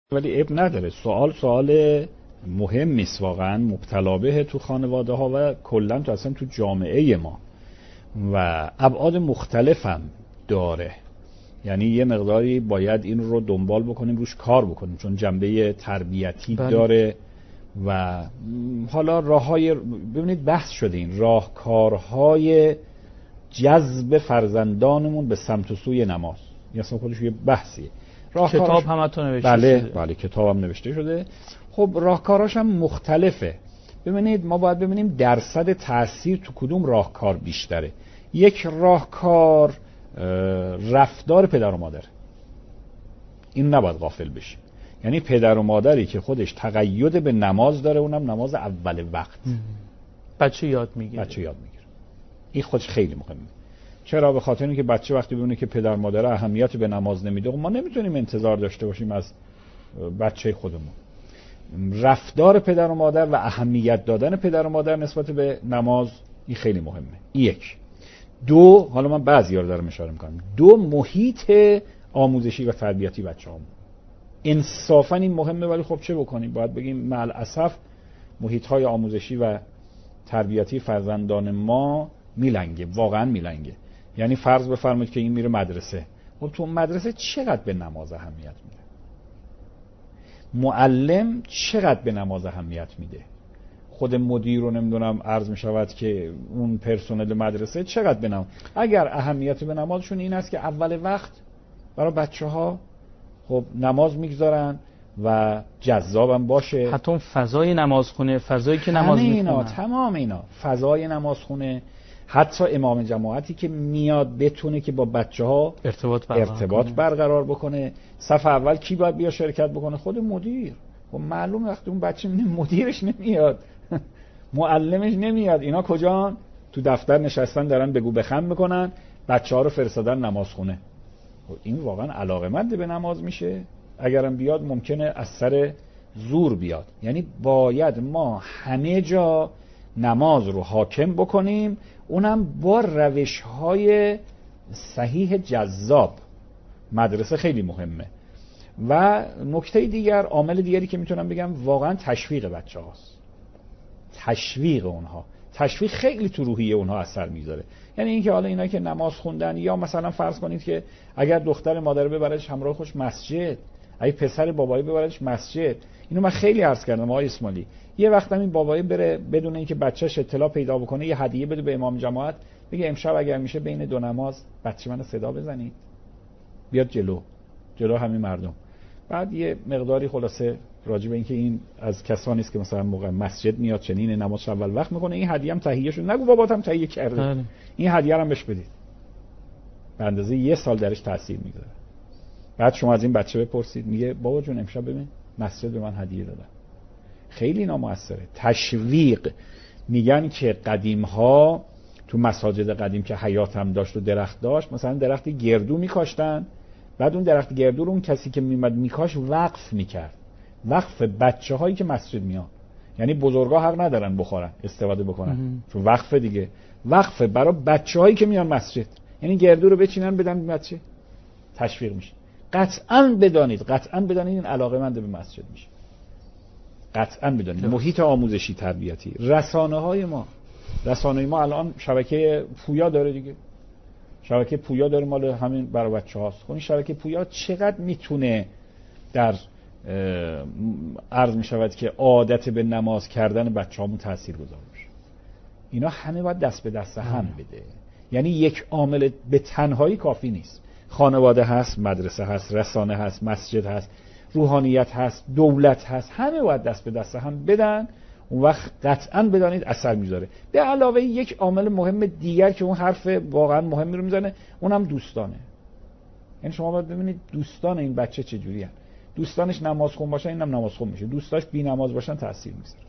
ولی عیب نداره. سوال مهمی است واقعا، مبتلا به تو خانواده ها و کلا تو اصلا تو جامعه ما و ابعاد مختلف هم داره. یعنی یه مقداری باید این رو دنبال بکنیم، روش کار بکنیم، چون جنبه تربیتی داره. و حالا راههای، ببینید بحث شده این راهکارهای جذب فرزندانمون به سمت و سوی نماز، این اصلا خودش یه بحثیه. کتاب هم حتی نوشته شده. شده. بله کتاب هم نوشته شده. خب راهکاراش هم مختلفه. ببینید ما باید ببینیم درصد تأثیر تو کدوم راهکار بیشتره. یک راهکار رفتار پدر و مادر، این نباید غافل بشیم. یعنی پدر و مادری که خودش تقید به نماز داره، اونم نماز اول وقت، بچه یاد میگیره. این خودش خیلی مهمه. چرا؟ به خاطر اینکه بچه وقتی ببینه که پدر مادر اهمیت به نماز نمیده، ما نمیتونیم انتظار داشته باشیم از بچه خودمون. رفتار پدر و مادر و اهمیت دادن پدر و مادر نسبت به نماز، این خیلی مهمه. یک. دو، حالا من بعضی‌ها رو دارم اشاره میکنم، دو، محیط آموزشی و تربیتی بچه‌هامون. انصافا این مهمه، ولی خب چه بکنیم؟ باید بگیم مع الاسف محیط‌های آموزشی و تربیتی فرزندان ما میلنگه، واقعا میلنگه. یعنی فرض بفرمایید که این میره مدرسه، خب تو مدرسه چقدر به نماز اهمیت میده؟ معلم چقدر به نماز اهمیت میده؟ خود مدیر رو نمیدونم عرض میشود که اون پرسنل مدرسه چقدر به نماز. اگر اهمیت به نمازشون این است که اول وقت برای بچه‌ها خب نماز میگذارن و جذابم باشه، حتی اون فضای نمازخونه، فضایی که نماز میخونن، تمام اینا، فضای نمازخونه، حتی امام جماعتی که میاد بتونه که با بچه‌ها ارتباط برقرار بکنه. صف اول کی باید بیا شرکت بکنه؟ خود مدیر. خب معلومه وقتی اون بچه مدیرش نمیاد معلمش نمیاد، اینا کجان؟ تو دفتر نشستن دارن بگو بخم میکنن، بچه‌ها رو فرستادن نمازخونه. این واقعا علاقه‌مند به نماز میشه؟ اگرم بیاد ممکنه از سر زور بیاد. یعنی باید ما همه جا نماز رو حاکم بکنیم، اونم با روش‌های صحیح جذاب. مدرسه خیلی مهمه. و نکته دیگر، عامل دیگری که میتونم بگم واقعا تشویق بچه‌هاست. تشویق اونها، تشویق خیلی تو روحیه اونها اثر میذاره. یعنی اینکه حالا اینا که نماز خوندن، یا مثلا فرض کنید که اگر دختر مادر ببردش همراه خوش مسجد، اگه پسر بابایی ببردش مسجد، اینو من خیلی عرض کردم آقای اسماعیلی، یه وقت این بابایی بره بدون اینکه بچه‌ش اطلاع پیدا بکنه یه هدیه بده به امام جماعت، بگه امشب اگر میشه بین دو نماز بچه منو صدا بزنید بیاد جلو همین مردم. بعد یه مقداری خلاصه راجع به اینکه این از کسانی است که مثلا موقع مسجد میاد چنین نماز اول وقت میکنه، این هدیه هم تهیه شد، نگو بابات هم تهیه کرده، این هدیه رو هم بهش بدید، به اندازه یه سال درش تاثیر میذاره. بعد شما از این بچه بپرسید، میگه بابا جون امشب ببین مسجد به من هدیه دادن. خیلی نامؤثره. تشویق. میگن که قدیم ها تو مساجد قدیم که حیات هم داشت و درخت داشت، مثلا درخت گردو میکاشتن، بعد اون درخت گردو رو اون کسی که میمد میکاش وقف میکرد، وقف بچه هایی که مسجد میان. یعنی بزرگا حق ندارن بخورن استفاده بکنن چون وقف دیگه، وقف برای بچه هایی که میان مسجد. یعنی گردو رو بچینن بدن بچه، تشویق میشه. قطعاً بدانید این علاقه‌مند به مسجد میشه. قطعاً بدانید. محیط آموزشی تربیتی، رسانه ما الان شبکه پویا داره دیگه، شبکه پویا داره مال همین برای بچه هاست. خب این شبکه پویا چقدر میتونه در عرض میشود که عادت به نماز کردن بچه هامون تأثیر گذار باشه. اینا همه باید دست به دست هم بده. یعنی یک عامل به تنهایی کافی نیست. خانواده هست، مدرسه هست، رسانه هست، مسجد هست، روحانیت هست، دولت هست، همه باید دست به دست هم بدن. اون وقت قطعاً بدانید اثر میذاره. به علاوه یک عامل مهم دیگر که اون حرف واقعاً مهمی رو میزنه، اونم دوستانه. یعنی شما باید ببینید دوستان این بچه چجوریه. دوستانش نمازخون باشن اینم نمازخون میشه، دوستاش بی نماز باشن تأثیر میذاره.